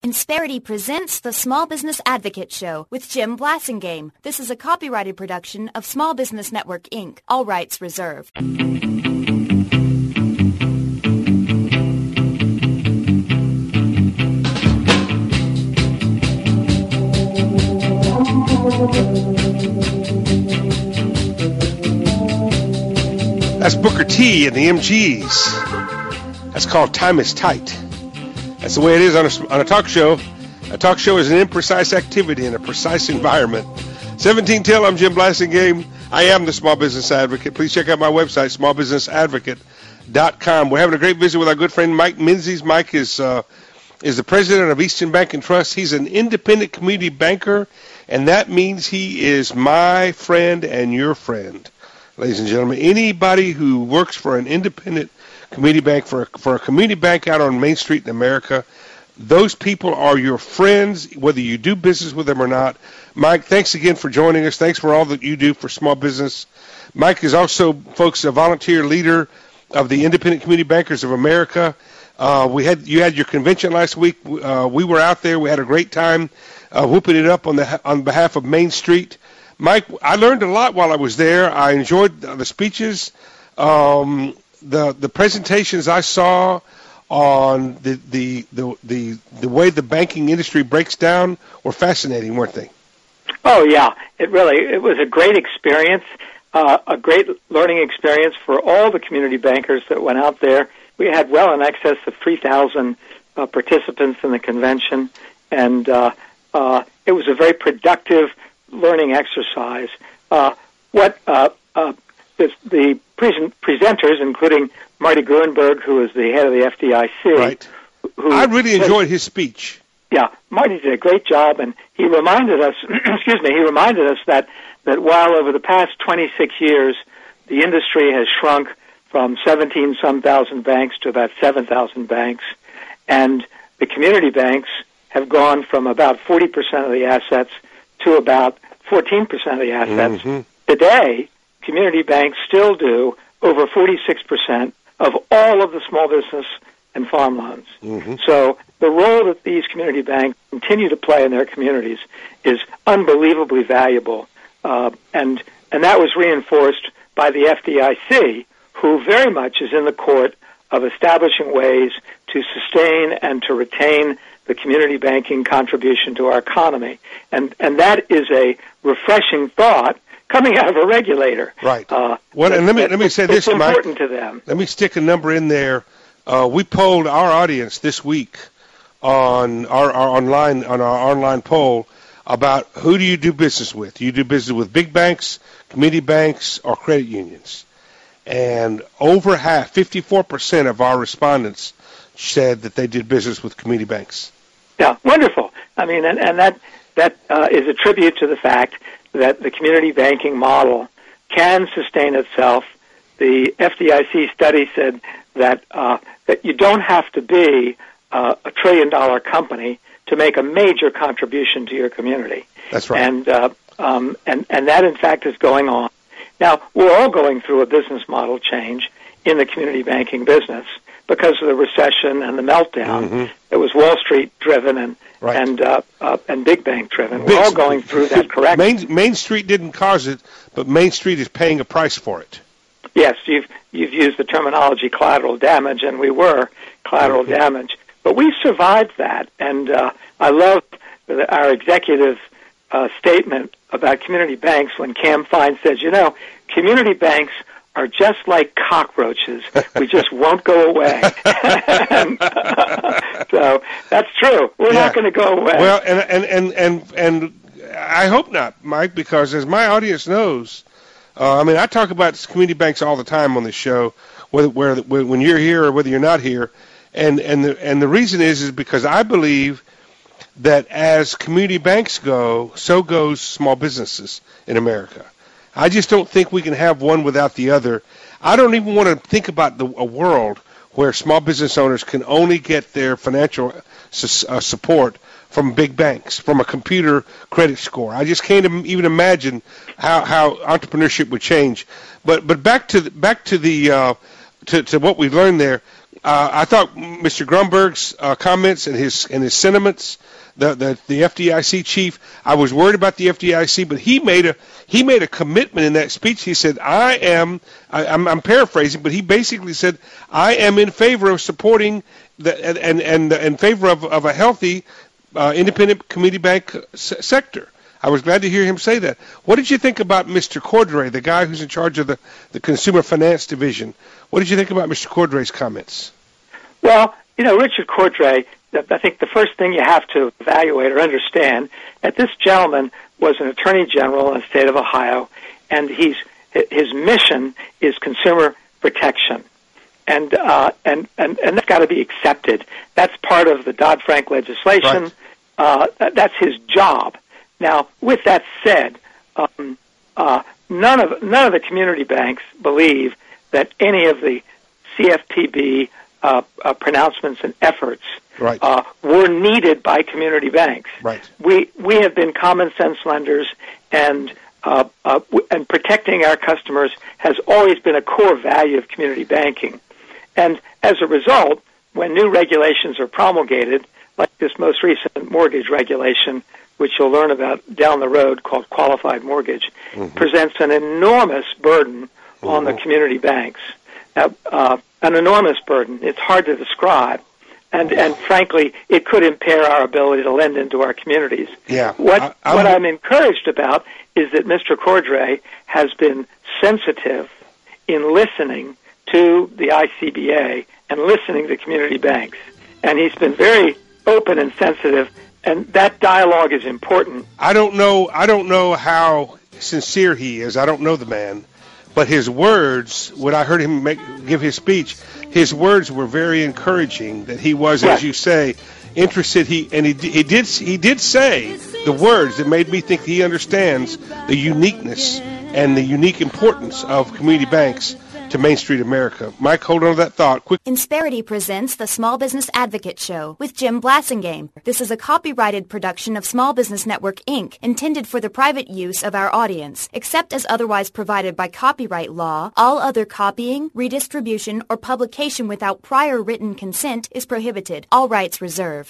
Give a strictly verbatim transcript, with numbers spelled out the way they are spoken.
Insperity presents the Small Business Advocate Show with Jim Blasingame. This is a copyrighted production of Small Business Network, Incorporated. All rights reserved. That's Booker T and the M Gs. That's called Time is Tight. That's the way it is on a, on a talk show. A talk show is an imprecise activity in a precise environment. seventeen till, I'm Jim Blasingame. I am the Small Business Advocate. Please check out my website, small business advocate dot com. We're having a great visit with our good friend Mike Menzies. Mike is uh, is the president of Eastern Bank and Trust. He's an independent community banker, and that means he is my friend and your friend. Ladies and gentlemen, anybody who works for an independent community bank, for a, for a community bank out on Main Street in America, those people are your friends, whether you do business with them or not. Mike, thanks again for joining us. Thanks for all that you do for small business. Mike is also, folks, a volunteer leader of the Independent Community Bankers of America. Uh, we had you had your convention last week. Uh, we were out there. We had a great time uh, whooping it up on the on behalf of Main Street. Mike, I learned a lot while I was there. I enjoyed the speeches, um, the the presentations I saw on the, the the the the way the banking industry breaks down were fascinating, weren't they? Oh yeah, it really it was a great experience, uh, a great learning experience for all the community bankers that went out there. We had well in excess of three thousand uh, participants in the convention, and uh, uh, it was a very productive learning exercise. Uh, what uh, uh, this, the present, presenters, including Marty Gruenberg, who is the head of the F D I C. Right. Who I really enjoyed his speech. Yeah, Marty did a great job, and he reminded us, excuse me, he reminded us that, that while over the past twenty-six years, the industry has shrunk from seventeen some thousand banks to about seven thousand banks, and the community banks have gone from about forty percent of the assets to about fourteen percent of the assets. Mm-hmm. Today, community banks still do over forty-six percent of all of the small business and farm loans. Mm-hmm. So the role that these community banks continue to play in their communities is unbelievably valuable, uh, and and that was reinforced by the F D I C, who very much is in the court of establishing ways to sustain and to retain the community banking contribution to our economy. And and that is a refreshing thought coming out of a regulator. Right. Uh, well, and let me let me say this, Mike. It's important Mike, to them. Let me stick a number in there. Uh, we polled our audience this week on our, our online on our online poll about who do you do business with? Do you do business with big banks, community banks, or credit unions? And over half, fifty-four percent of our respondents said that they did business with community banks. Yeah, wonderful. I mean, and, and that that uh, is a tribute to the fact that the community banking model can sustain itself. The F D I C study said that uh, that you don't have to be uh, a trillion-dollar company to make a major contribution to your community. That's right. And uh, um, and and that in fact is going on. Now we're all going through a business model change in the community banking business because of the recession and the meltdown. Mm-hmm. It was Wall Street driven and right. and uh, uh, and big bank driven. Big, We're all going through that correctly. Main, Main Street didn't cause it, but Main Street is paying a price for it. Yes, you've you've used the terminology collateral damage, and we were collateral mm-hmm. damage, but we survived that. And uh, I love the, our executive uh, statement about community banks when Cam Fine says, you know, community banks are just like cockroaches. We just won't go away. and, uh, so that's true. We're yeah. not going to go away. Well, and, and, and, and, and I hope not, Mike, because as my audience knows, uh, I mean, I talk about community banks all the time on this show, whether where, when you're here or whether you're not here. And, and, the, and the reason is, is because I believe that as community banks go, so goes small businesses in America. I just don't think we can have one without the other. I don't even want to think about the, a world where small business owners can only get their financial su- uh, support from big banks, from a computer credit score. I just can't even imagine how, how entrepreneurship would change. But but back to the, back to the uh, to, to what we learned there. Uh, I thought Mister Grunberg's uh, comments and his and his sentiments, the, the the F D I C chief, I was worried about the F D I C, but he made a he made a commitment in that speech. He said, "I am," I, I'm, I'm paraphrasing, but he basically said, "I am in favor of supporting the and and, and in favor of, of a healthy uh, independent community bank s- sector." I was glad to hear him say that. What did you think about Mister Cordray, the guy who's in charge of the, the Consumer Finance Division? What did you think about Mister Cordray's comments? Well, you know, Richard Cordray, I think the first thing you have to evaluate or understand that this gentleman was an attorney general in the state of Ohio, and he's his mission is consumer protection. And uh, and, and, and that's got to be accepted. That's part of the Dodd-Frank legislation. Right. Uh, that's his job. Now, with that said, um, uh, none of none of the community banks believe that any of the C F P B uh, uh, pronouncements and efforts right. uh, were needed by community banks. Right. We we have been common sense lenders, and uh, uh, w- and protecting our customers has always been a core value of community banking. And as a result, when new regulations are promulgated, like this most recent mortgage regulation, which you'll learn about down the road, called qualified mortgage, mm-hmm. presents an enormous burden mm-hmm. on the community banks. Now, uh, an enormous burden. It's hard to describe. And, and frankly, it could impair our ability to lend into our communities. Yeah. What, I, I'm, what I'm encouraged about is that Mister Cordray has been sensitive in listening to the I C B A and listening to community banks. And he's been very open and sensitive, and that dialogue is important. I don't know. I don't know how sincere he is. I don't know the man, but his words, when I heard him make, give his speech, his words were very encouraging. That he was, yes. as you say, interested. He and he he did he did say the words that made me think he understands the uniqueness and the unique importance of community banks to Main Street America. Mike, hold on to that thought. Quick. Insperity presents the Small Business Advocate Show with Jim Blassingame. This is a copyrighted production of Small Business Network, Incorporated, intended for the private use of our audience. Except as otherwise provided by copyright law, all other copying, redistribution, or publication without prior written consent is prohibited. All rights reserved.